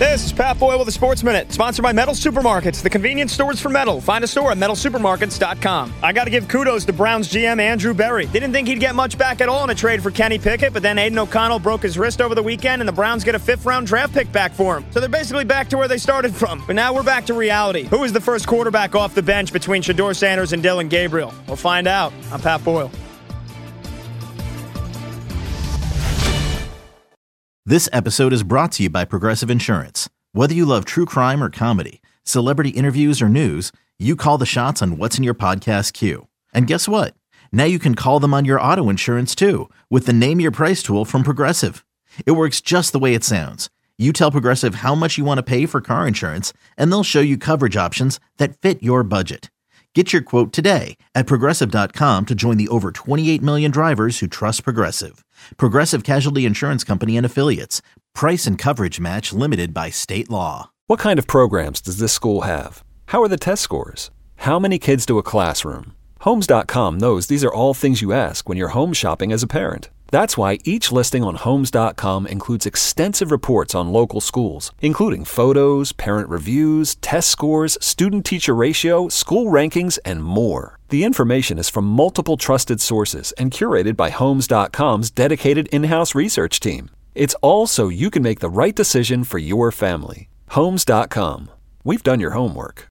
This is Pat Boyle with the Sports Minute, sponsored by Metal Supermarkets, the convenience stores for metal. Find a store at metalsupermarkets.com. I got to give kudos to Browns GM Andrew Berry. Didn't think he'd get much back at all in a trade for Kenny Pickett, but then Aiden O'Connell broke his wrist over the weekend, and the Browns get a 5th-round draft pick back for him. So they're basically back to where they started from. But now we're back to reality. Who is the first quarterback off the bench between Shedeur Sanders and Dylan Gabriel? We'll find out. I'm Pat Boyle. This episode is brought to you by Progressive Insurance. Whether you love true crime or comedy, celebrity interviews or news, you call the shots on what's in your podcast queue. And guess what? Now you can call them on your auto insurance too with the Name Your Price tool from Progressive. It works just the way it sounds. You tell Progressive how much you want to pay for car insurance, and they'll show you coverage options that fit your budget. Get your quote today at Progressive.com to join the over 28 million drivers who trust Progressive. Progressive Casualty Insurance Company and Affiliates. Price and coverage match limited by state law. What kind of programs does this school have? How are the test scores? How many kids do a classroom? Homes.com knows these are all things you ask when you're home shopping as a parent. That's why each listing on Homes.com includes extensive reports on local schools, including photos, parent reviews, test scores, student-teacher ratio, school rankings, and more. The information is from multiple trusted sources and curated by Homes.com's dedicated in-house research team. It's all so you can make the right decision for your family. Homes.com. We've done your homework.